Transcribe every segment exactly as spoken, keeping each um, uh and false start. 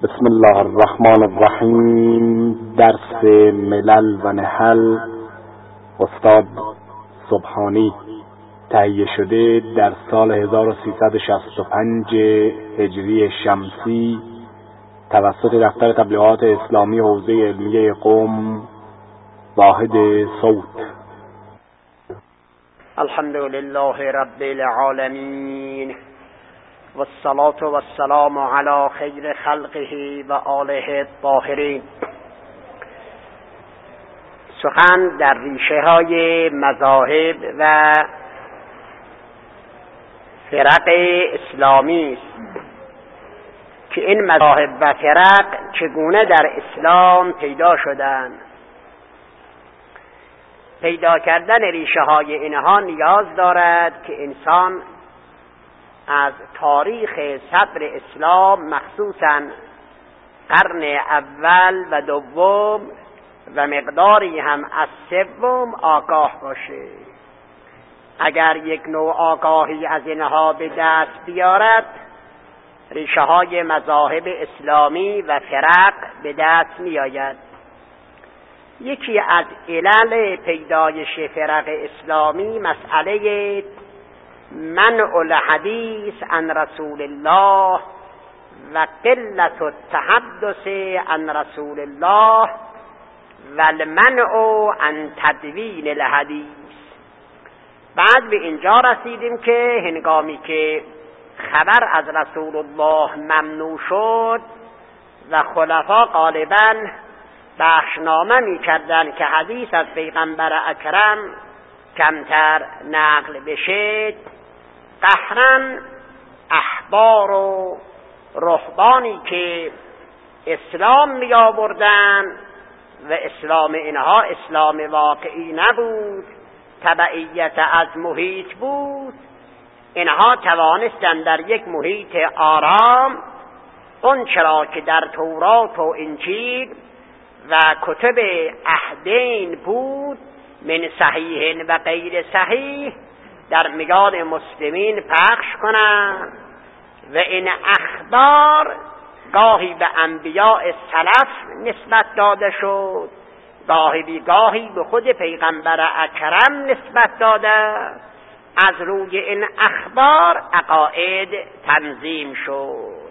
بسم الله الرحمن الرحیم. درس ملل و نحل استاد سبحانی تهیه شده در سال هزار و سیصد و شصت و پنج هجری شمسی توسط دفتر تبلیغات اسلامی حوزه علمیه قم واحد صوت. الحمد لله رب العالمین والصلاة والسلام على خیر خلقه و آله الطاهرین. سخن در ریشه های مذاهب و فرق اسلامی است که این مذاهب و فرق چگونه در اسلام پیدا شدند. پیدا کردن ریشه های اینها نیاز دارد که انسان از تاریخ صدر اسلام مخصوصاً قرن اول و دوم و مقداری هم از سوم آگاه باشه. اگر یک نوع آگاهی از اینها به دست بیارد، ریشه های مذاهب اسلامی و فرق به دست می آید. یکی از علل پیدایش فرق اسلامی مسئله منع الحدیث عن رسول الله و قلت التحدث عن رسول الله و المنع عن تدوین الحدیث. بعد به اینجا رسیدیم که هنگامی که خبر از رسول الله ممنوع شد و خلفا غالباً بخشنامه می کردن که حدیث از پیغمبر اکرم کمتر نقل بشه، قهرن احبار و رهبانی که اسلام می آوردن و اسلام اینها اسلام واقعی نبود، تبعیت از محیط بود، اینها توانستن در یک محیط آرام اون چرا که در تورات و انجیل و کتب عهدین بود من صحیح و غیر صحیح در میان مسلمین پخش کنند و این اخبار گاهی به انبیاء سلف نسبت داده شد، گاهی بیگاهی به خود پیغمبر اکرم نسبت داده. از روی این اخبار عقاید تنظیم شد.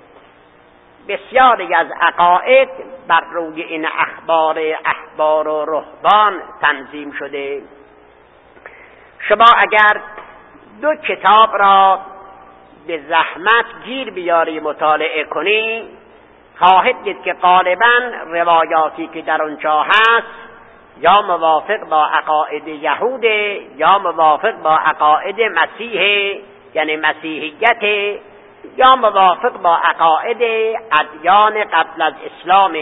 بسیاری از عقاید بر روی این اخبار احبار و رهبان تنظیم شده. شما اگر دو کتاب را به زحمت گیر بیاری مطالعه کنی، خواهید دید که غالباً روایاتی که در اونجا هست یا موافق با عقاید یهود یا موافق با عقاید مسیح یعنی مسیحیت یا موافق با عقاید ادیان قبل از اسلام.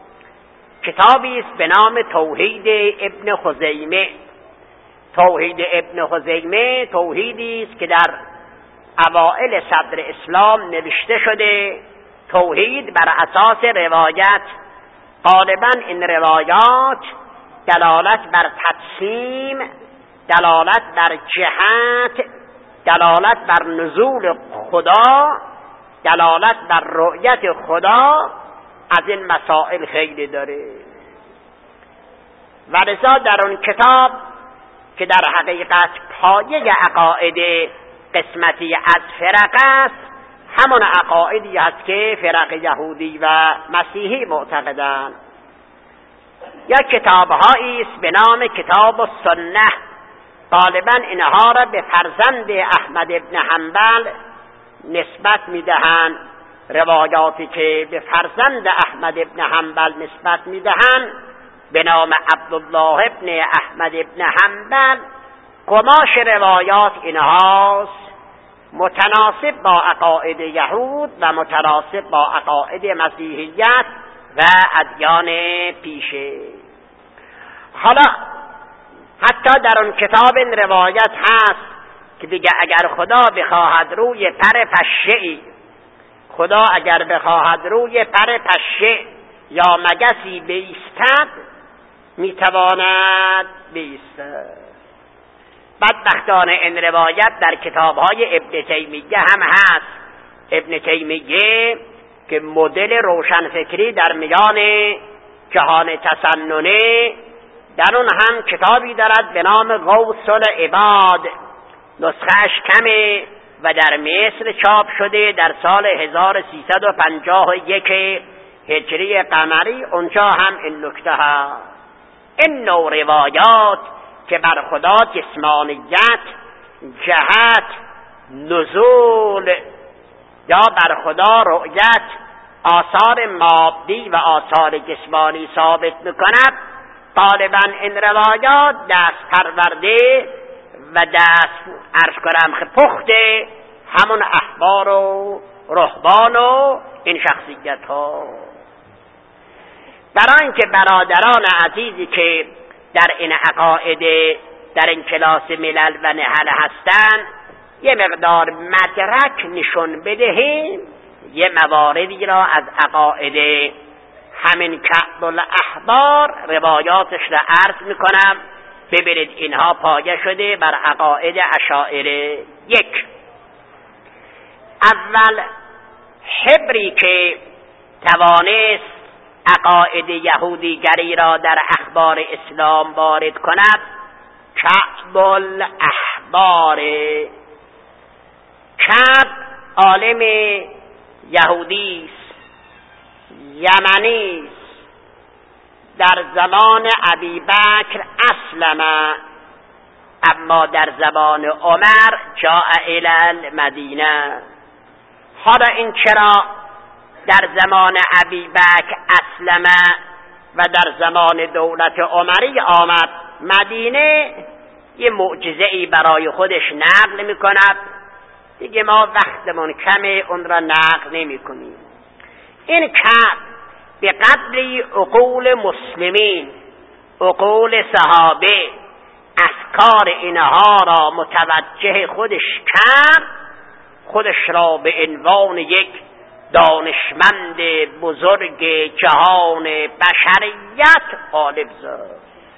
کتابی است به نام توحید ابن خزیمه. توحید ابن خزیمه توحیدی است که در اوائل صدر اسلام نوشته شده. توحید بر اساس روایت. غالباً این روایات دلالت بر تقسیم، دلالت بر جهت، دلالت بر نزول خدا، دلالت بر رؤیت خدا از این مسائل خیلی داره. و لذا در اون کتاب که در حقیقت پایه عقاید قسمتی از فرق است، همون عقایدی است که فرق یهودی و مسیحی معتقدند. یا کتاب‌هایی است به نام کتاب السنه. غالباً اینها را به فرزند احمد ابن حنبل نسبت میدهند. روایاتی که به فرزند احمد ابن حنبل نسبت میدهند به نام عبدالله ابن احمد ابن حنبل، قماش روایات اینهاست متناسب با عقاید یهود و متناسب با عقاید مسیحیت و ادیان پیشه. حالا حتی در اون کتاب این روایت هست که دیگه اگر خدا بخواهد روی پر پشه‌ای، خدا اگر بخواهد روی پر پشه یا مگسی بیستد میتواند بیستد. بدبختانه این روایت در کتاب‌های ابن تیمیه هم هست. ابن تیمیه که مدل روشنفکری در میان جهان تسننه، در اون هم کتابی دارد به نام غوث العباد، نسخهش کمه و در مصر چاپ شده در سال هزار و سیصد و پنجاه و یک هجری قمری. اونجا هم این نکته هست. این نوع روایات که بر خدا جسمانیت، جهت، نزول یا بر خدا رؤیت، آثار مادی و آثار جسمانی ثابت میکند، غالبا این روایات دست پرورده و دست عرض کنم پخته همون احبار و رهبان و این شخصیت ها. برای اینکه برادران عزیزی که در این عقاید در این کلاس ملل و نحل هستند یه مقدار مدرک نشون بدهیم، یه مواردی را از عقاید همین کعب الاحبار روایاتش را عرض میکنم. ببینید اینها پایه شده بر عقاید اشاعره. یک، اول حبری که توانست عقاید یهودیگری را در اخبار اسلام وارد کند کعب الاحبار. کعب عالم یهودی است، یمنی است، در زمان ابی بکر اسلم، اما در زمان عمر جاء الی المدینه. حالا این چرا در زمان ابی بکر اسلم و در زمان دولت عمری آمد مدینه؟ یه معجزه ای برای خودش نقل میکند دیگه، ما وقتمون کمه اون را نقل نمی کنیم. این کعب به قدری عقول مسلمین، عقول صحابه، افکار اینها را متوجه خودش کرد، خودش را به عنوان یک دانشمند بزرگ جهان بشریت غالب زد.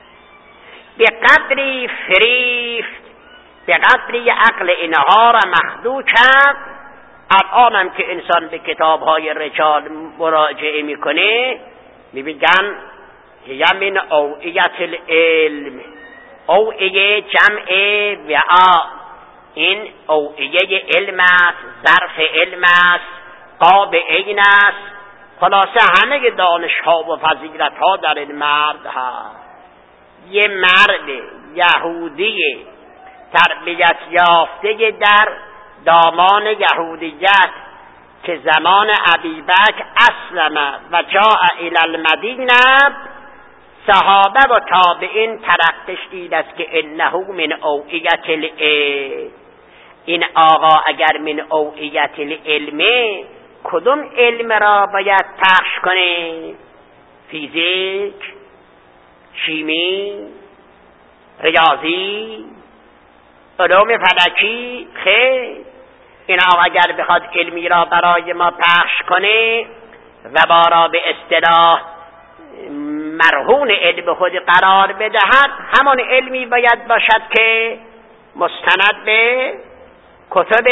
به قدری فریفت، به قدری عقل اینها را مخدوع کرد. الان هم که انسان به کتاب‌های رجال مراجعه میکنه میبینن یمن اوعیت العلم، اوعیه جمع وعا، این اوعیه علم است، ظرف علم است، قاب عین است. خلاصه همه دانش‌ها و فضیلت‌ها در این مرد هست. یه مرد یهودی تربیت یافته در دامان یهودیت که زمان ابی بکر اسلم و جاء الی المدینه، صحابه و تابعین ترقش دید است که انه من اوعیت العلم. این آقا اگر من اوعیت العلم، کدوم علم را باید پخش کنه؟ فیزیک، شیمی، ریاضی، علوم فلکی؟ خیر، این آقا اگر بخواد علمی را برای ما پخش کنه و ما را به اصطلاح مرهون علم خود قرار بدهد، همان علمی باید باشد که مستند به کتب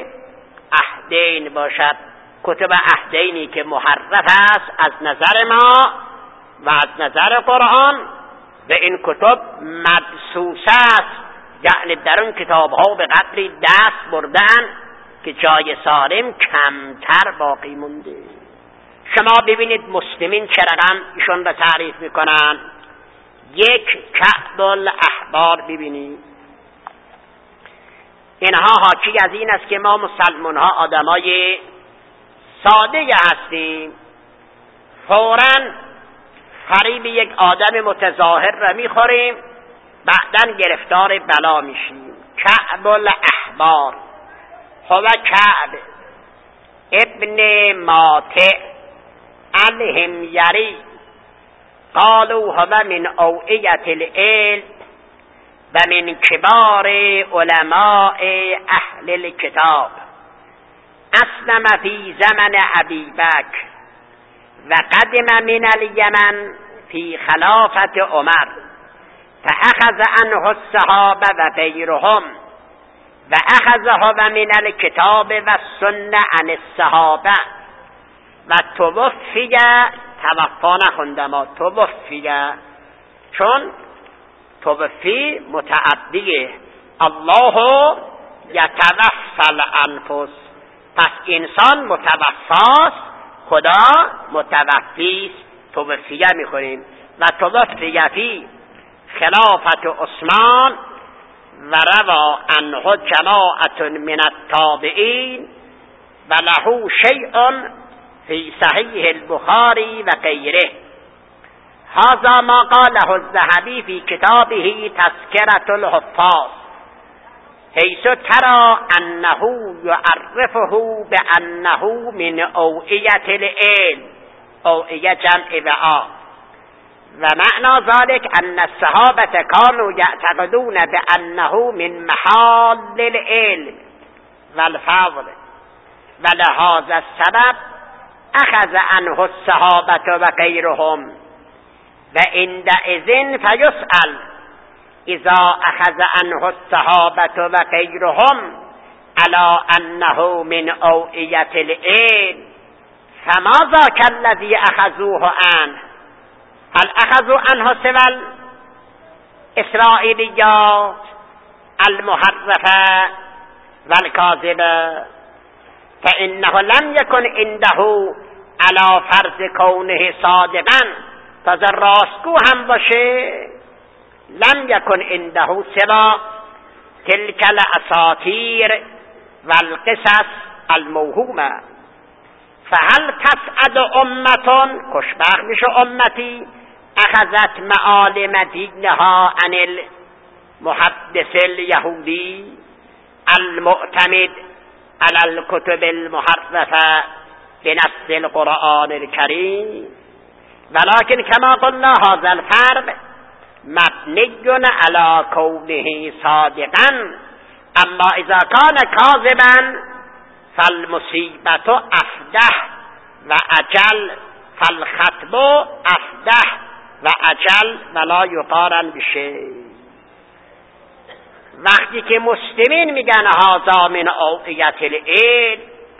عهدین باشد، کتب عهدینی که محرف است از نظر ما و از نظر قرآن، و این کتب مدسوس است، یعنی در اون کتاب ها به قدری دست بردن که جای سالم کمتر باقی مونده. شما ببینید مسلمین چه رقم ایشون را تعریف میکنن. یک، کعب الاحبار ببینید، اینها حاکی از این است که ما مسلمان ها آدمای ساده هستیم، فوراً فریب یک آدم متظاهر را میخوریم، بعداً گرفتار بلا میشیم. کعب الاحبار هو کعب ابن ماتع الحميري قالوا هو من اوعية العلم و من کبار علماء اهل الكتاب، اسلم في زمن ابي بکر و قدم من اليمن في خلافة عمر فاخذ عنه الصحابه و غیرهم و اخذه من الكتاب و السنه عن الصحابه و توفی توفا نخوندم توفی، چون توفی متعدیه. الله یتوفی الانفس، پس انسان متوفاست، خدا متوفیست. توفیه میخوریم. و توفی فی خلافت عثمان و روا عنه جماعة من التابعین و له شیء فی صحیح البخاری و غیره. هذا ما قاله الذهبی فی کتابه تذکرة الحفاظ، حیث ترى انه یعرفه بانه من اوعیة العلم، اوعیه جمع وعاء، و معنى ذلك ان الصحابة كانوا يعتقدون بانه من محال العلم والفضل، ولهذا السبب اخذ عنه الصحابة وغيرهم، وعندئذ فيسأل اذا اخذ عنه الصحابة وغيرهم على انه من اوعیة العلم فماذا كالذي اخذوه عنه؟ هل اخذوا عنه سوى الاسرائيليات المحرفة والكاذبة؟ فانه لم يكن عنده على فرض كونه صادقا، تازه راستگو هم باشه، لم يكن عنده سوى تلك الاساطير والقصص الموهومة. فهل تسعد امة، خوشبخت میشه امتی، اخذت معالم دینها عن المحدث اليهودي المعتمد على الكتب المحرفة بنص القرآن الكريم؟ ولكن كما قلنا هذا الفرق مبني على كونه صادقا، اما اذا كان كاذبا فالمصیبت افده و اجل، فالخطب افده و اجل ولا یقارن بشه. وقتی که مسلمین میگن هذا من اوعیة العلم،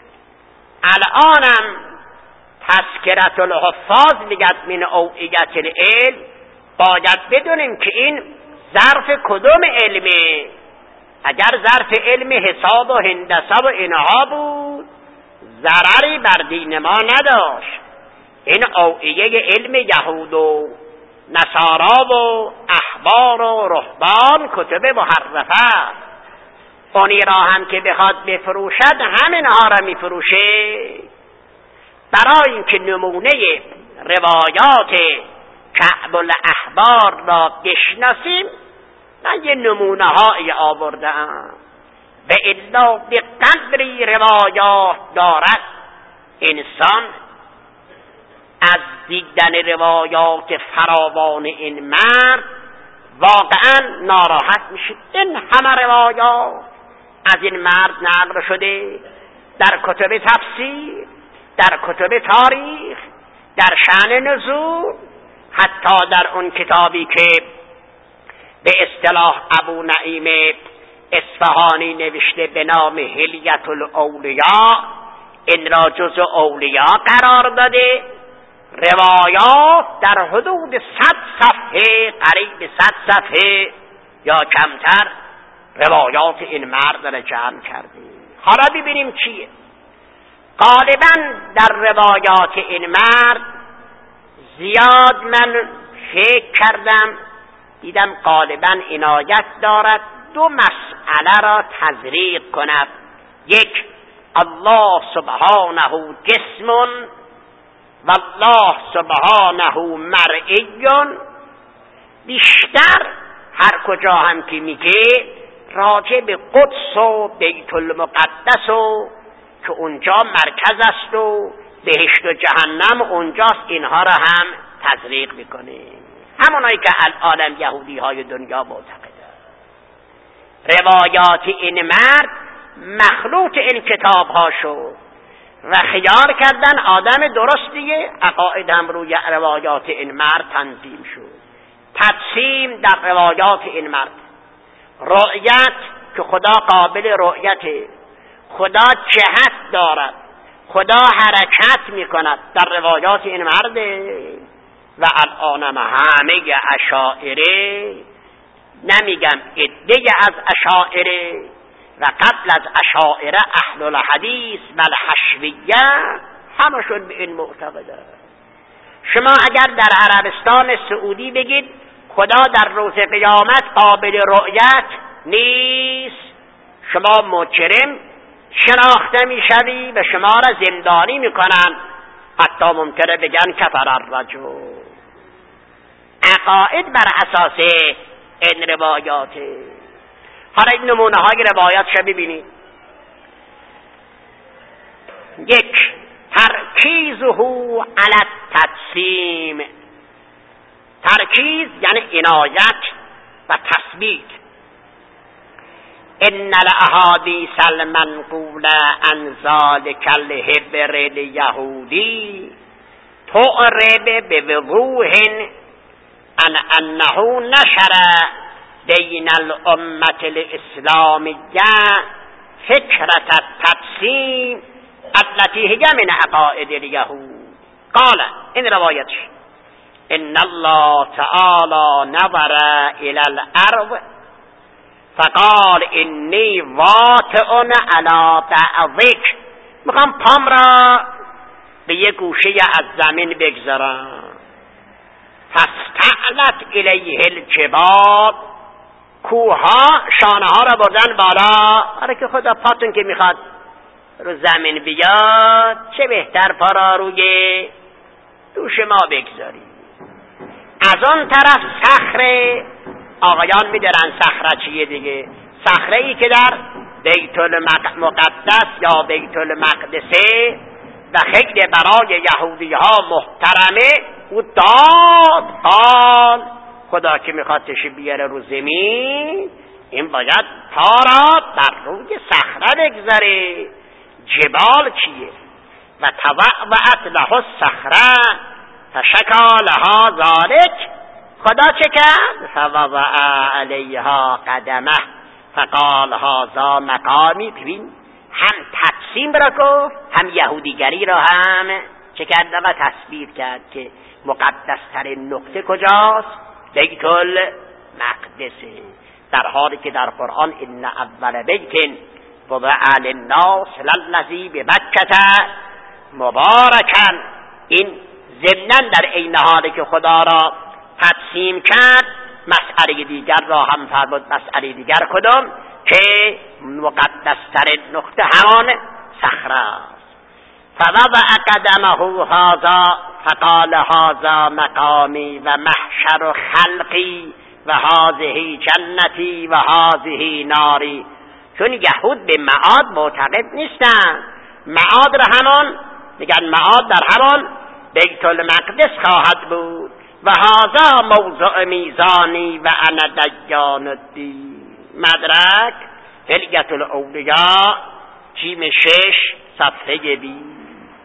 الانم تذکرة الحفاظ میگد من اوعیة العلم، باید بدونیم که این ظرف کدوم علمه. اگر ظرف علم حساب و هندسه و اینها بود ضرری بر دین ما نداشت. این اوعیه علم یهود و نصارا و احبار و رهبان کتب محرفه، اونی را هم که بخواد بفروشد همینها را میفروشه. برای اینکه نمونه روایات کعب الاحبار را بشناسیم من یه نمونه هایی آوردم. به الا به قدری روایات دارد انسان از دیدن روایات فراوان این مرد واقعا ناراحت میشه. این همه روایات از این مرد نقل شده در کتب تفسیر، در کتب تاریخ، در شأن نزول، حتی در اون کتابی که به اصطلاح ابو نعیم اصفهانی نوشته به نام حلیة الاولیاء، این را جزء اولیاء قرار داده. روایات در حدود صد صفحه، قریب صد صفحه یا کمتر روایات این مرد را جمع کرده. حالا ببینیم چیه. غالبا در روایات این مرد زیاد من فکر کردم دیدم غالبا عنایت دارد دو مسئله را تزریق کند. یک، الله سبحانه جسم و الله سبحانه مرئی. بیشتر هر کجا هم که میگه راجع به قدس و بیت المقدس و که اونجا مرکز است و بهشت و جهنم اونجاست، اینها را هم تزریق میکنه. همونایی که الان یهودی های دنیا معتقدند. روایات این مرد مخلوط این کتاب ها شد و خیال کردن آدم درستیه، عقاید هم روی روایات این مرد تنظیم شد. تقسیم در روایات این مرد. رؤیت که خدا قابل رؤیته، خدا جهت دارد، خدا حرکت میکند در روایات این مرده و الانم همه اشاعره، نمیگم عده از اشاعره و قبل از اشاعره اهل الحدیث بل حشویه، همشون به این معتقده. شما اگر در عربستان سعودی بگید خدا در روز قیامت قابل رؤیت نیست، شما مجرم شناخته میشوی و شما را زندانی میکنن، حتی ممکنه بگن کفر الرجل. عقاید بر اساس این روایاته. حالا این نمونه های روایات شو ببینید. یک، ترکیزه علی التجسیم. ترکیز یعنی عنایت و تثبیت. ان الاحادیث المنقوله عن ذلک الهبر الیهودی تعرب بوضوح عن انه نشر بین الامه الاسلامیه فکرة التقسیم التي هي من عقائد اليهود. قال این روایتش ان الله تعالی نظر الى الارض فقال انی واطئ علی بعضک. میخوام پام را به یک گوشه از زمین بگذارم. فاستعلت الیه الجبال. کوها شانه ها را بردن بالا. آره که خدا پاتون که میخواد رو زمین بیاد، چه بهتر پا را روی دوش ما بگذاری. از آن طرف صخره، آقایان میدارن صخره چیه دیگه، صخره ای که در بیت المقدس یا بیت المقدسه و خیلی برای یهودی ها محترمه، او داد قال خدا که میخواد تشی بیاره رو زمین، این باید پا را بر روی صخره بگذاره. جبال چیه؟ و توعوعت له الصخره فشکا لها ذلک. خدا چه کرد؟ فوضع علیها قدمه فقال هذا مقامی. ببین، هم تقسیم را گفت، هم یهودیگری را هم چه کرد و تثبیت کرد که مقدسترین نقطه کجاست؟ بیت المقدسه. در حالی که در قرآن ان اول بیت وضع للناس للذی ببکة مبارکا، این ضمناً در این حالی که خدا را تقسیم کرد، مسئله دیگر را هم فرمود. مسئله دیگر کدام؟ که مقدسترین نقطه همان صخره است. فوضع قدمه هذا فقال هذا مقامی و محشر خلقی و هذه جنتی و هذه ناری. چون یهود به معاد معتقد نیستن، معاد را همان میگن معاد در همان بیت المقدس خواهد بود. و هذا موضع میزانی و انا دیان الدین. مدرک حلیت الاولیاء جیم شش صفحه بیست.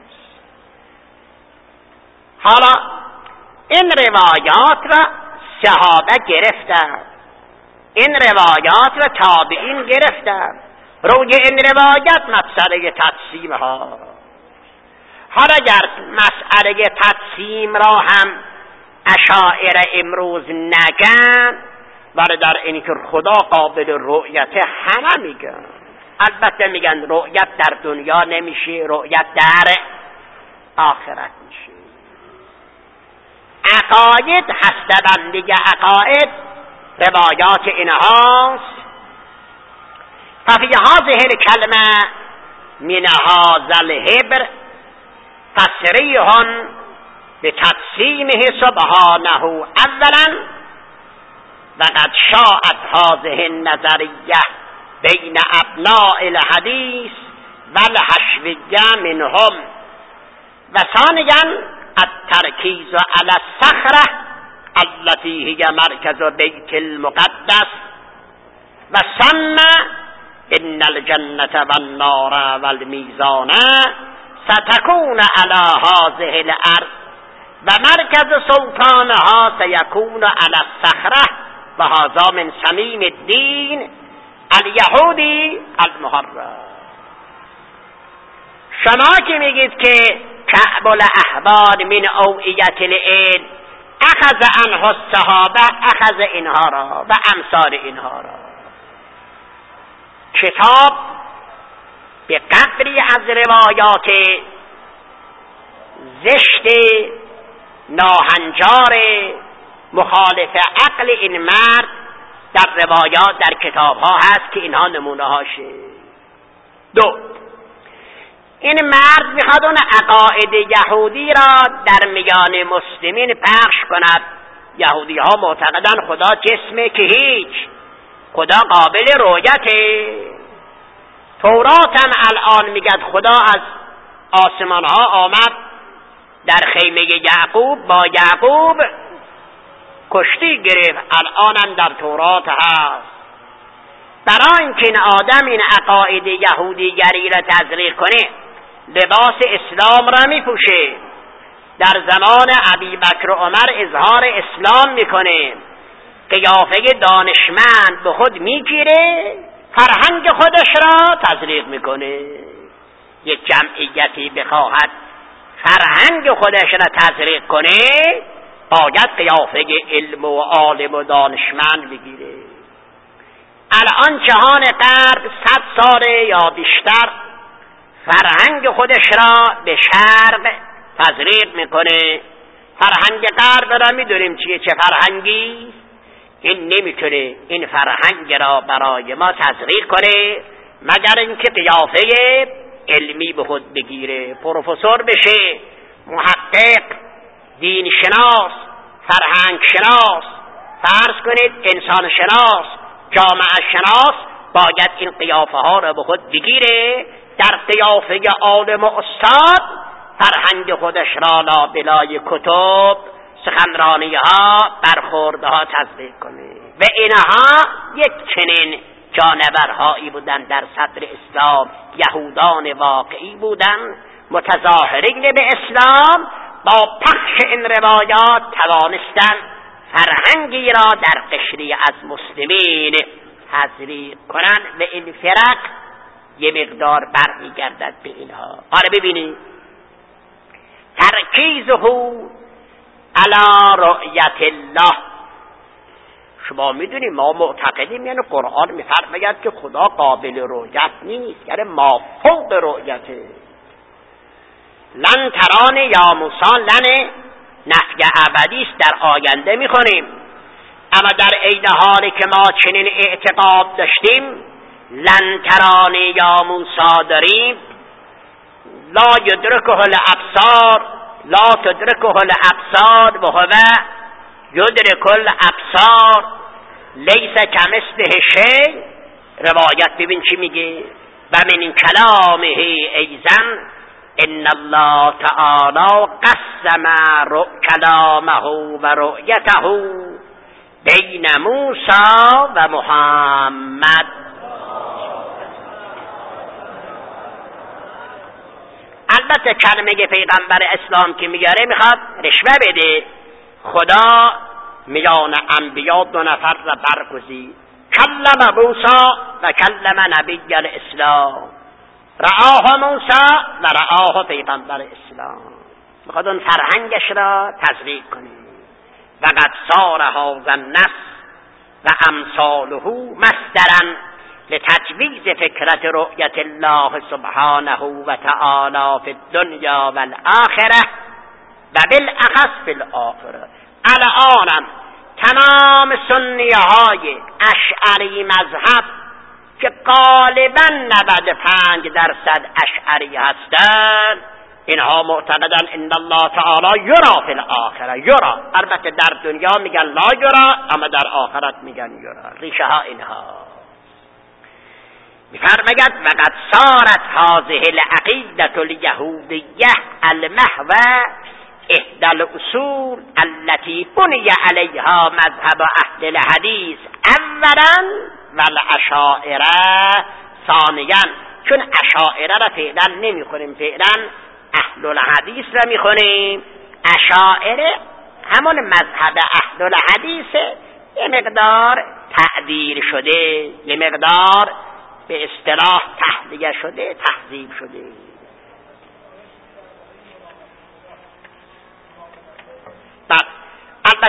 حالا این روایات را صحابه گرفتند، این روایات را تابعین گرفتند. روی این روایت مسئله تقسیم ها. حالا اگر مسئله تقسیم را هم اشاعره امروز نگن، ولی در این که خدا قابل رؤیت همه میگن. البته میگن رؤیت در دنیا نمیشه، رؤیت در آخرت میشه. عقاید هسته‌بندی عقاید روایات اینهاست. ففی هذه الکلمه من هذا الهبر تصریح بتقسیمه سبحانه اولا و قد شاءت هذه النظریه بین ابناء الحدیث و الحشویه منهم. و ثانیا الترکیز علی الصخره التي هي مرکز بیت المقدس و ثم ان الجنة والنار والمیزان ستكون على هذه الارض و مرکز سلطانها سيكون على الصخره و هذا من صمیم الدین الیهودی المحرف. شما که میگید که کعب الاحبار من اوعیت العلم اخذ عنه الصحابه، اخذ اینها را و امثال اینها را. کتاب به قدری از روایات زشت ناهنجار مخالف عقل این مرد در روایات در کتاب ها هست که اینها نمونه هاشه. دو، این مرد میخواد اون عقاید یهودی را در میان مسلمین پخش کند. یهودی ها معتقدن خدا جسمه که هیچ، خدا قابل رؤیته. تورات هم الان میگد خدا از آسمان ها آمد در خیمه یعقوب با یعقوب کشتی گرفت، الان هم در تورات هست. برای اینکه این آدم این عقاید یهودیگری را تزریق کنه لباس اسلام را میپوشه، در زمان ابی بکر و عمر اظهار اسلام میکنه، قیافه دانشمند به خود میگیره، فرهنگ خودش را تزریق میکنه. یک جمعیتی بخواهد فرهنگ خودش را تزریق کنه باید قیافه علم و عالم و دانشمند بگیره. الان جهان غرب صد ساله یا بیشتر فرهنگ خودش را به شرق تزریق میکنه. فرهنگ غرب را میدونیم چیه، چه فرهنگی. این نمیتونه این فرهنگ را برای ما تزریق کنه مگر اینکه قیافه علمی به خود بگیره، پروفسور بشه، محقق، دین شناس، فرهنگ شناس، فرض کنید انسان شناس، جامعه شناس، باید این قیافه ها را به خود بگیره، در قیافه عالم و استاد فرهنگ خودش را لابلای کتب، سخنرانی ها، برخورده ها تزریق کنه. و اینها یک چنین جانورهایی بودن در صدر اسلام، یهودان واقعی بودن متظاهرین به اسلام، با پخش این روایات توانستن فرهنگی را در قشری از مسلمین تزریق کنند و این فرق یه مقدار برمیگردد به اینها. آره ببینید ترکیزه علی رؤیت الله. شما میدونید ما معتقدیم یعنی قرآن میفرماید که خدا قابل رؤیت نیست، یعنی ما فوق رؤیته. لن ترانی یا موسی لن نفی ابدی است در آینده میخونیم، اما در عین حالی که ما چنین اعتقاد داشتیم لن ترانی یا موسی داریم، لا یدرکه الابصار لا تدرکه الابصار و هو یدرک الابصار لیس کمثله شیء. روایت ببین چی میگه، و من کلامه ایضا ان الله تعالی قسم کلامه و رؤیته بین موسی و محمد. البته کلمه پیغمبر اسلام که میاره میخواد رشوه بده. خدا میان انبیا دو نفر را برگزید، کلم موسی و کلم نبی الاسلام، رآه موسی و رآه پیغمبر اسلام. میخواد اون فرهنگش را تزریق کنه. و قد صار هذا النص و امثاله مصدرا لتجویز فکرت رؤیت الله سبحانه و تعالی فی الدنیا و الاخره و بالاخص فی الاخره. الان تمام سنیه های اشعری مذهب که غالبا نود و پنج درصد اشعری هستند، اینها معتقدن ان الله تعالی یرا فی الاخره. یرا البته در دنیا میگن لا یرا، اما در آخرت میگن یرا. ریشه ها اینها میفرماید وقد صارت هذه العقیدة الیهودیه المحو احدى الاصول التي بني عليها مذهب اهل الحديث اولا والاشاعره ثانیا. چون اشاعره را فعلا نمیخونیم، فعلا اهل الحدیث را میخونیم. اشاعره همون مذهب اهل الحدیث یه مقدار تعدیل شده، یه مقدار به اصطلاح تحلیه شده، تهذیب شده.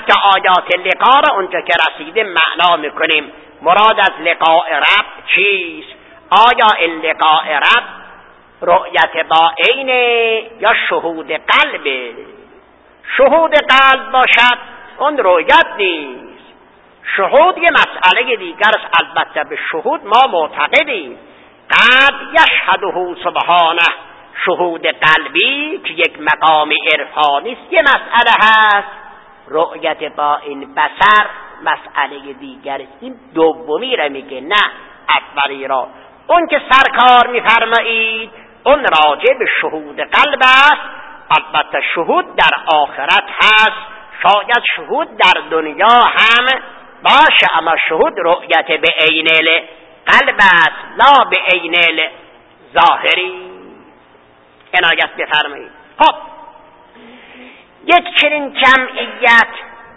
حتی آیات لقا را اونجا که رسیده معنا میکنیم. مراد از لقاء رب چیست؟ آیا این لقاء رب رؤیت با عین یا شهود قلبه؟ شهود قلب باشد اون رؤیت نیست. شهود یه مسئله دیگر است. البته به شهود ما معتقدیم. قد یشهده سبحانه، شهود قلبی که یک مقام عرفانی است یه مسئله هست. رؤیت با این بصر مسئله دیگر است. این دومی را میگه، نه اولی را. اون که سرکار میفرمایید اون راجع به شهود قلب است. البته شهود در آخرت هست، شاید شهود در دنیا هم باشه، اما شهود رؤیت به عین قلب است، لا به عین ظاهری. عنایت بفرمایید. خب یک چنین جمعیت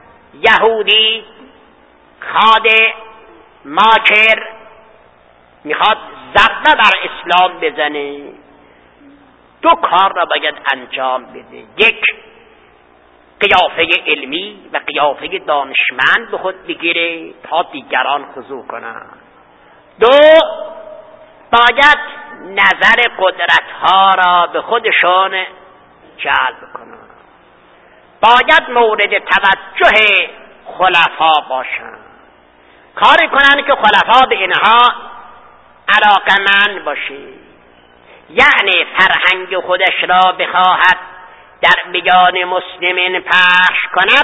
یهودی خاده ماکر میخواد ضربه بر اسلام بزنه، دو کار را باید انجام بده. یک، قیافه علمی و قیافه دانشمند به خود بگیره تا دیگران خضوع کنند. دو، باید نظر قدرت‌ها را به خودشان جلب کنند. باید مورد توجه خلفا باشند. کاری کنند که خلفا به اینها علاقمند باشه. یعنی فرهنگ خودش را بخواهد در میان مسلمین پخش کند،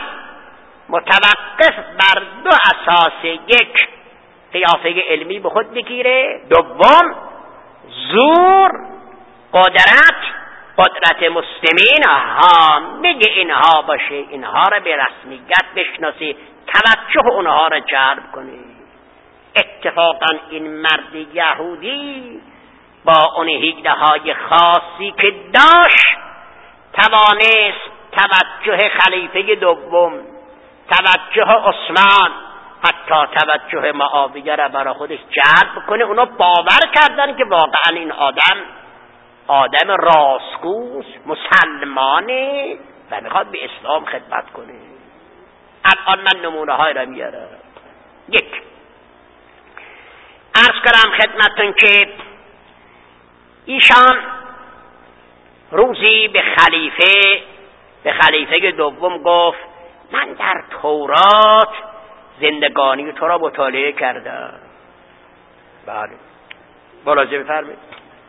متوقف بر دو اساس: یک، قیافه علمی به خود بگیره. دوم، زور، قدرت قدرت مسلمین ها میگه اینها باشه، اینها را به رسمیت بشناسی، توجه اونها را جلب کنی. اتفاقا این مرد یهودی با اون حیله های خاصی که داشت توانست توجه خلیفه دوم، توجه عثمان، حتی توجه معاویه را برای خودش جلب کنه. اونا باور کردن که واقعا این آدم آدم راستگوست، مسلمانه و میخواد به اسلام خدمت کنه. الان من نمونه های را میارم. یک، عرض کنم خدمتون که ایشان روزی به خلیفه به خلیفه دوم گفت من در تورات زندگانی تو را مطالعه کردم. بله، ملاحظه بفرمایید.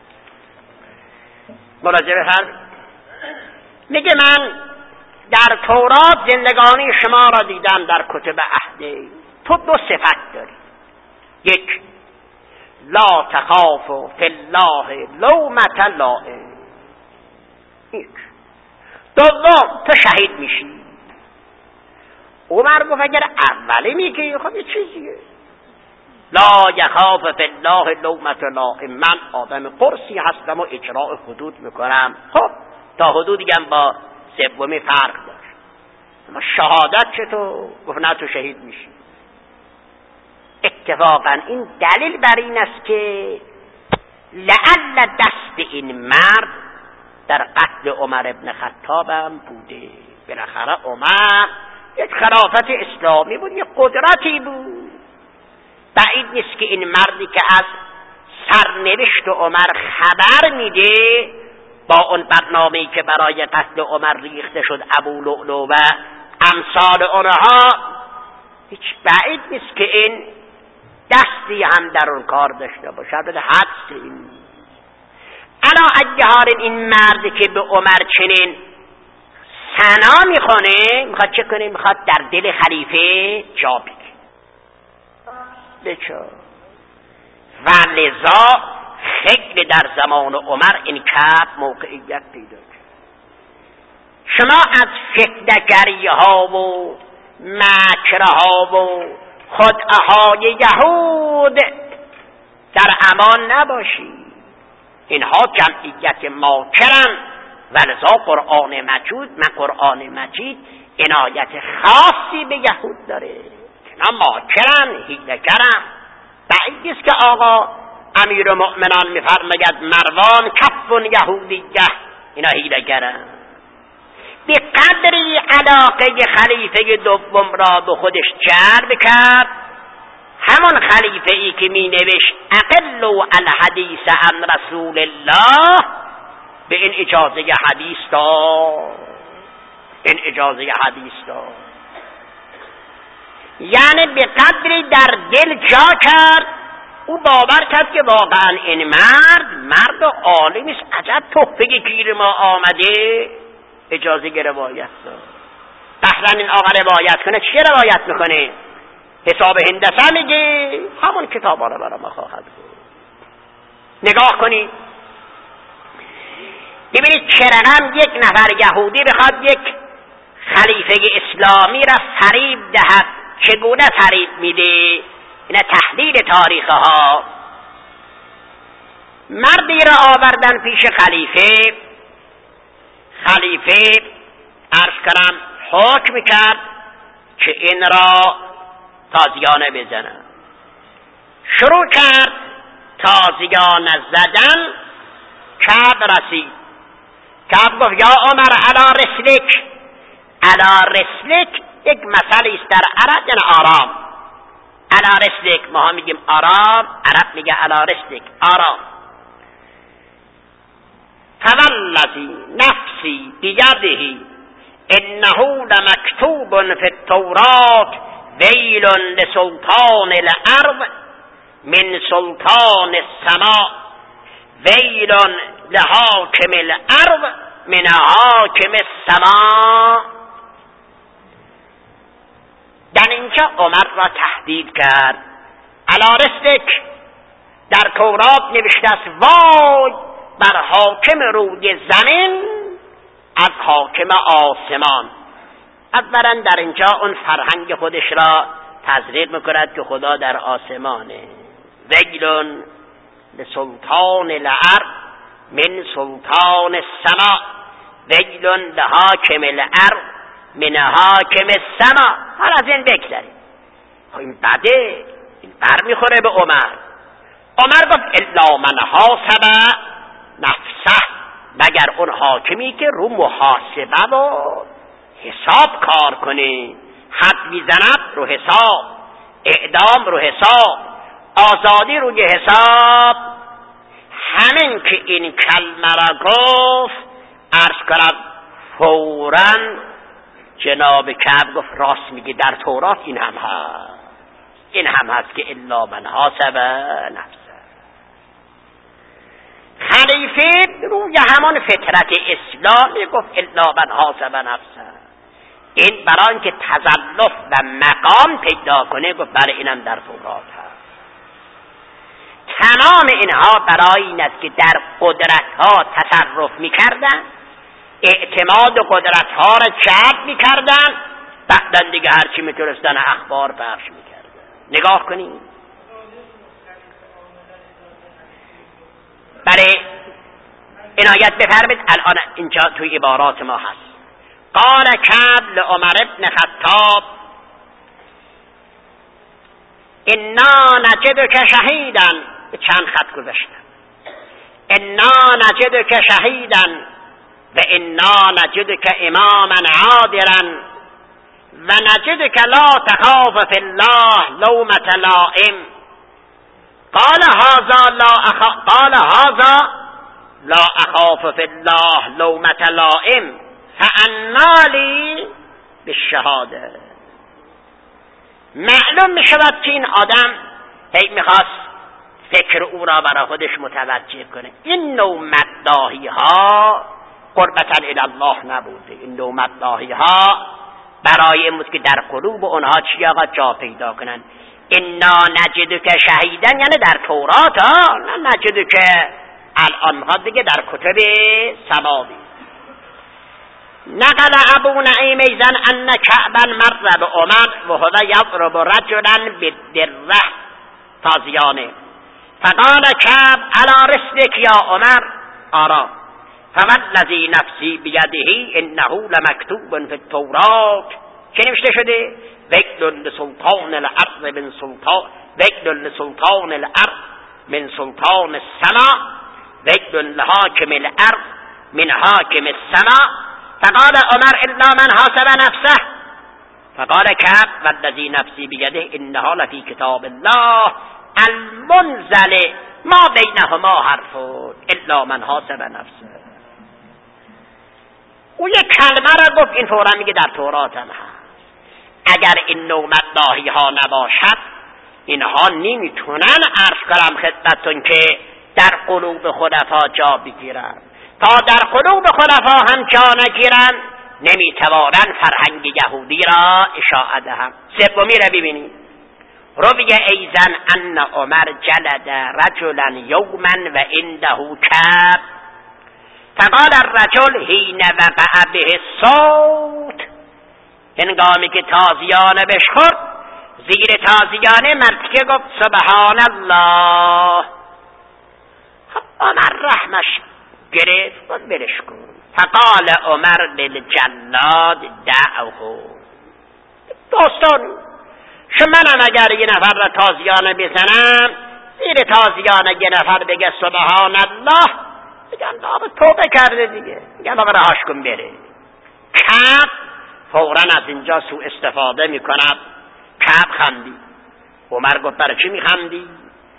ملاحظه بفرمایید. میگه من در تورات زندگانی شما را دیدم در کتب عهد. تو دو صفت داری: یک، لا تخاف فی الله لومة لائم. یک. دوم، تو شهید میشی. عمر گفت اگر اولی میگی خب یه چیزیه. لا یخاف فی الله لومة لائم، من آدم قرصی هستم و اجراء حدود میکنم. خب تا حدودی هم با سومی فرق داشت. اما شهادت چطور؟ گفت نه، تو شهید میشی. اتفاقا این دلیل بر این است که لعل دست این مرد در قتل عمر ابن خطاب هم بوده. بالاخره عمر یک خلافت اسلامی بود، یک قدرتی بود. بعید نیست که این مردی که از سرنوشت عمر خبر میده، با اون برنامه‌ای که برای قتل عمر ریخته شد، ابو لؤلؤ و امثال اونها، هیچ بعید نیست که این دستی هم در اون کار داشته باشه. بده حدس این الا اجهار این مرد که به عمر چنین ثنا میخونه، میخواد چه کنه؟ میخواد در دل خلیفه جا بگیره. بچه و لذا خیلی در زمان عمر این کپ موقعیت پیدا کرد. شما از فتنه‌گری ها و مکرها و خدعه‌های یهود در امان نباشید. اینها جمعیت ماکرن و لذا قرآن مجید من قرآن مجید عنایت خاصی به یهود داره. اینا ماکرن، حیله‌گرن. بعید نیست که آقا امیر المؤمنان میفرماید مروان کف یهودیه، اینا حیله‌گرن. به قدری علاقه خلیفه دوم را به خودش جلب کرد، همون خلیفه ای که می نوشت اقلوا الحدیث عن رسول الله، به این اجازه حدیث داد. این اجازه حدیث داد یعنی به قدری در دل جا کرد، او باور کرد که واقعا این مرد مرد عالمی است، عجب تحفه گیر ما آمده، اجازه گه روایت داد. قهرن این آقا روایت کنه، چی روایت میکنه؟ حساب هندسه میگه، همون کتاب ها رو برای ما خواهد بود. نگاه کنید ببینید چه رقم یک نفر یهودی بخواد یک خلیفه اسلامی را فریب دهد، چگونه فریب میده؟ اینا تحلیل تاریخ ها. مردی را آوردن پیش خلیفه، خلیفه عرض کردم حکم کرد که این را تازیانه بزنن. شروع کرد تازیانه زدن. کعب رسید، کعب گفت یا عمر علی رسلک. علی رسلک یک مسئله است در عرب، یعنی آرام. علی رسلک، ما میگیم آرام، عرب میگه علی رسلک آرام. فوالذی نفسی بیده انه لمکتوب فی التورات ویل لسلطان الارض من سلطان السماء ویل لحاکم الارض من حاکم السماء. در اینجا عمر را تهدید کرد. علی رسلک، در تورات نوشته است وای بر حاکم روی زمین از حاکم آسمان. اولا در اینجا اون فرهنگ خودش را تزریق میکند که خدا در آسمانه. ویل لسلطان الارض من سلطان السماء ویل لحاکم الارض من حاکم السماء. حالا از این بگذاریم. خب این بده، این بر میخوره به عمر. عمر گفت الا من حاسب نفسه، مگر اون حاکمی که رو محاسبه و حساب کار کنه، حد میزند رو حساب، اعدام رو حساب، آزادی روی حساب. همین که این کلمه را گفت عرض کنم فوراً جناب کعب گفت راست میگی، در تورات این هم هست، این هم هست که الا من حاسب نفسه. خلیفه روی همان فطرت اسلامی گفت الا من حاسب نفسه. این برای اینکه تزلف و مقام پیدا کنه گفت بله اینم در تورات هست. تمام اینها برای این است که در قدرت ها تصرف میکردن، اعتماد قدرت ها را جلب میکردن، بعدن دیگه هرچی میتونستن اخبار پخش میکردن. نگاه کنید. بله عنایت بفرمید. الان اینجا توی عبارات ما هست. قال کعب لعمر ابن خطاب انا نجدک شهیدا، چند خط گذاشتم. انا نجدک شهیدا و انا نجدک اماما عادلا و نجدک لا تخاف فی الله لومة لائم. قال هذا لا أخ... قال هذا لا اخاف فی الله لومة لائم فانا لی بالشهاده. معلوم می شود که این آدم هی میخواست فکر او را برای خودش متوجه کنه. این نوع مداحی ها قربتا الی الله نبوده. این نوع مداحی ها برای این بود که در قلوب اونها چی آقا جا پیدا کنن. انا نجدک شهیدن یعنی در تورات ها، نه نجدک الان میخواد دیگه در کتب سماوی. نقل ابو نعیم ایزن ان کعبا مر به عمر و هو یضرب رجلا بالدره تازیانه فقال کعب علی رسلک یا عمر آرام. فوالذی نفسی بیده انه لمکتوب فی التورات، چه نوشته شده؟ ویل لسلطان الارض من سلطان ویل لسلطان الارض من سلطان السماء ویل لحاکم الارض من حاکم السماء فقال عمر الا من حاسب نفسه. فقال كعب والذی نفسی بیده انها لفی کتاب الله المنزل ما بینهما حرف الا من حاسب نفسه. او یک کلمه را گفت، این فورا میگه در تورات هم هست. اگر این نومت داهی ها نباشد اینها نمیتونن عرض کنم خدمتتون که در قلوب خلفا جا بگیرن. تا در قلوب خلفا هم جا نگیرن نمیتوانن فرهنگ یهودی را اشاعه دهم. سومی را ببینید. روی ایزن ان عمر جلد رجلا یوما و عنده کب فقال الرجل حین وقع به الصوت، هنگامی که تازیانه بشخورد زیر تازیانه مرتکه گفت سبحان الله. عمر رحمش گرفت و برش کن. فقال عمر للجلاد دعوه. دوستان شمنم اگر یه نفر را تازیانه بزنم زیر تازیانه یه نفر بگه سبحان الله، بگن آقا توبه کرده دیگه، بگن آقا رهاش کن بره. کعب فوراً از اینجا سوء استفاده میکند. کعب خندی. عمر گفت برای چی میخندی؟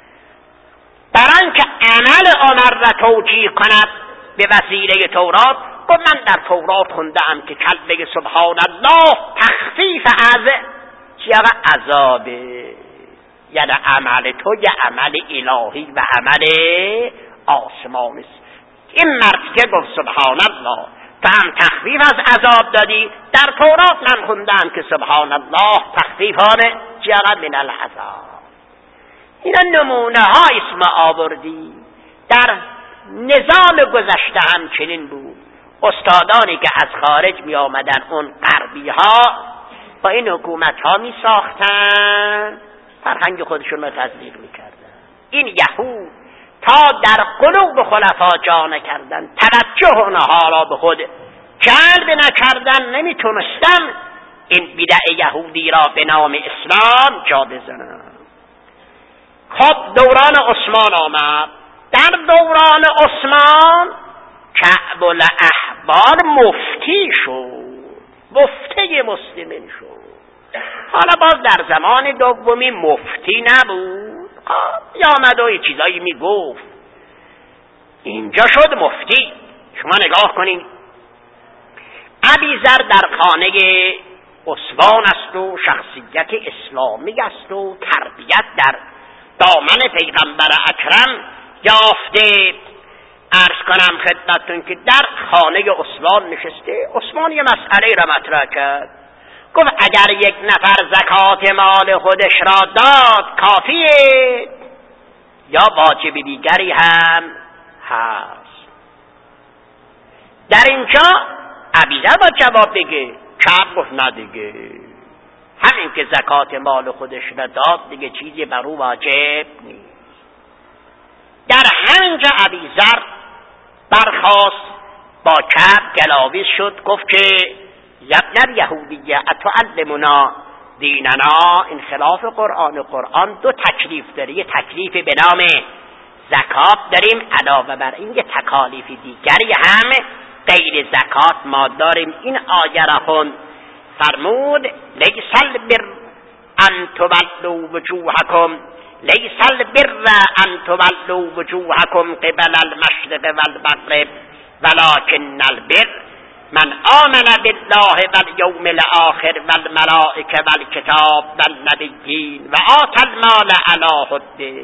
برای اینکه عمل عمر را توجیه کند به وسیله تورات. گفت من در تورات خوندم که کلمه سبحان الله تخفیف از چی آقا عذابه، یعنی عمل تو یه عمل الهی و عمل آسمانی است. این مرد که گفت سبحان الله تو هم تخفیف از عذاب دادی. در تورات من خوندم که سبحان الله تخفیفانه چی آقا من العذاب. اینا نمونه ها اسم آوردی. در نظام گذشته هم چنین بود. استادانی که از خارج می آمدن اون غربی ها با این حکومت ها می ساختن، فرهنگ خودشون رو تزریق می کردن. این یهود تا در قلوب خلفا جا نکردن، توجه اونها را به خود جلب نکردن، نمی تونستن این بدع یهودی را به نام اسلام جا بزنن. خب دوران عثمان آمد. در دوران عثمان کعب الاحبار مفتی شد، مفتی مسلمین شد. حالا باز در زمان دومی مفتی نبود، یا آمد و یه چیزایی میگفت، اینجا شد مفتی. شما نگاه کنید، ابیذر در خانه عثمان است و شخصیت اسلامی است و تربیت در دامن پیغمبر اکرم یافته. عرض کنم خدمتتون که در خانه عثمان نشسته. عثمان یه مسئله را مطرح کرد. گفت اگر یک نفر زکات مال خودش را داد کافیه یا واجب دیگری هم هست؟ در اینجا ابیذر با جواب بگه. کعب گفت نه دیگه، همین که زکات مال خودش را داد دیگه چیزی بر او واجب نیست. در همینجا ابیذر برخاست با کعب گلاویز شد، گفت که یبن یهودیه اتعلمنا دیننا. این خلاف قرآن. قرآن دو تکلیف داره، یه تکلیف به نام زکات داریم، علاوه بر این یه تکالیف دیگری هم غیر زکات ما داریم. این آیه را خون فرمود لیس البر ان تولوا وجوهکم لیس البر ان تولوا وجوهکم قبل المشرق والمغرب ولكن البر من آمن بالله والیوم الاخر والملائکه والکتاب والنبیین و آتی المال علی حبه.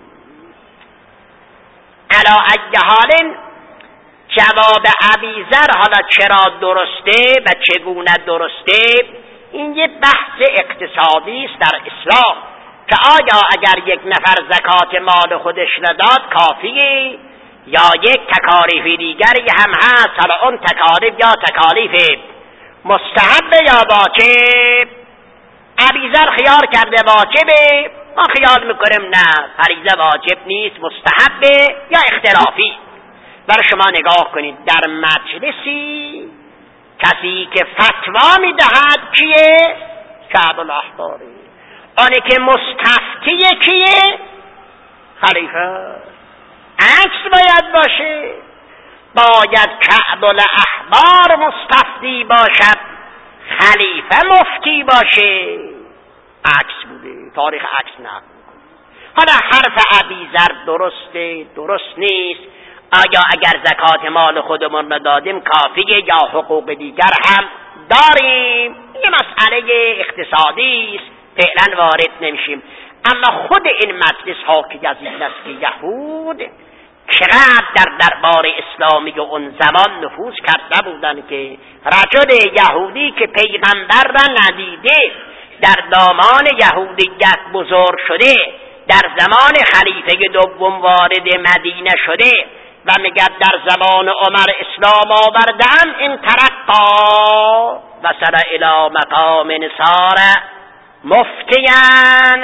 علی ای حال جواب ابیذر حالا چرا درسته و چگونه درسته، این یه بحث اقتصادی است در اسلام که آیا اگر یک نفر زکات مال خودش نداد کافیه یا یک تکالیف دیگری هم هست. حالا اون تکالیف یا تکالیف مستحب یا واجب. ابیذر خیال کرده واجبه، ما خیال میکنیم نه، فریضه واجب نیست، مستحبه یا اختلافی. برای شما نگاه کنید در مجلسی کسی که فتوا میدهد کیه؟ کعب الاحباری. آنی که مستفتیه کیه؟ خلیفه. عکس باید باشه. باید کعب الاحبار مستفتی باشد، خلیفه مفتی باشه. عکس بوده، تاریخ عکس نقل میکنه. حالا حرف ابیذر درسته درست نیست، آیا اگر زکات مال خودمون رو دادیم کافیه یا حقوق دیگر هم داریم؟ این مسئله اقتصادی است، فعلا وارد نمیشیم. اما خود این مجلس حاکی از این است که یهود چقدر در دربار اسلامی اون زمان نفوذ کرده بودند که رجل یهودی که پیغمبر را ندیده، در دامان یهودیت بزرگ شده، در زمان خلیفه دوم وارد مدینه شده و میگه در زمان عمر اسلام آوردم، این ترقا وصل الی مقام صار مفتیان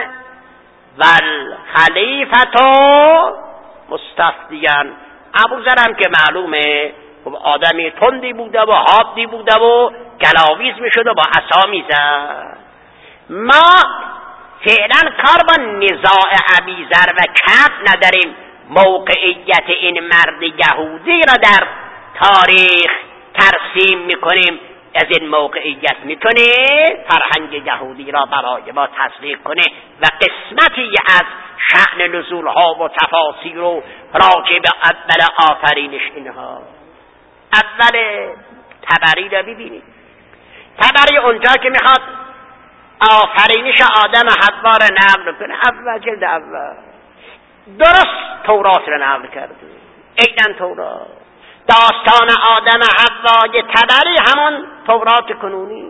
والخلیفة مستفتیان. ابوذر هم که معلومه آدمی تندی بوده و حادی بوده و گلاویز میشد و با عصا میزد. ما فعلا کار با نزاع ابیذر و کعب نداریم، موقعیت این مرد یهودی را در تاریخ ترسیم میکنیم. از این موقعیت میتونه فرهنگ یهودی را برای ما تصدیق کنه و قسمتی از شأن نزولها و تفاصیل و راجع به اول آفرینش اینها. اول طبری را ببینید، طبری اونجا که میخواد آفرینش آدم حوا را نقل کنه، اول جلد اول درست تورات را نقل کرده، ایدن تورات، داستان آدم حوای طبری همون تورات کنونی.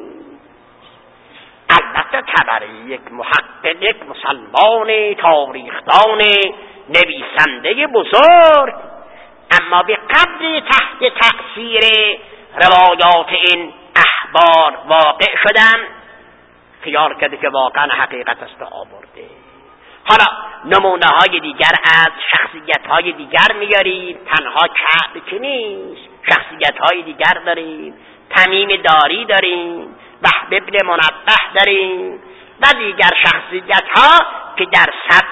البته طبری یک محقق، یک مسلمان تاریخدان، نویسنده بزرگ، اما به قدری تحت تأثیر روایات این احبار واقع شدن خیال کرده که واقعا حقیقت است آورده. حالا نمونه های دیگر از شخصیت های دیگر میاریم، تنها کعب که نیست، شخصیت های دیگر داریم، تمیم داری داریم، وهب ابن منبه داریم و دیگر شخصیت ها که در سبع